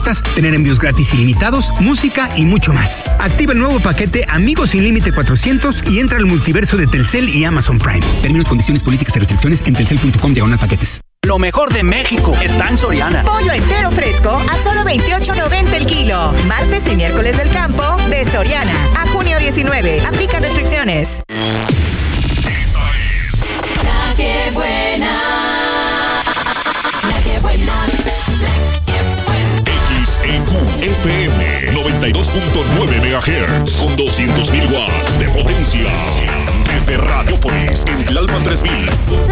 necesitas, tener envíos gratis ilimitados, música y mucho más. Activa el nuevo paquete Amigos sin Límite 400 y entra al multiverso de Telcel y Amazon Prime. Términos, condiciones, políticas y restricciones en telcel.com/paquetes. Lo mejor de México está en Soriana. Pollo entero fresco a solo $28.90 el kilo. Martes y miércoles del campo de Soriana. A junio 19. Aplica restricciones. Esta es La Que Buena. La Que Buena. XEQ FM 92.9 MHz con 200.000 watts de potencia. Desde Radiopolis en Tlalpan 3000.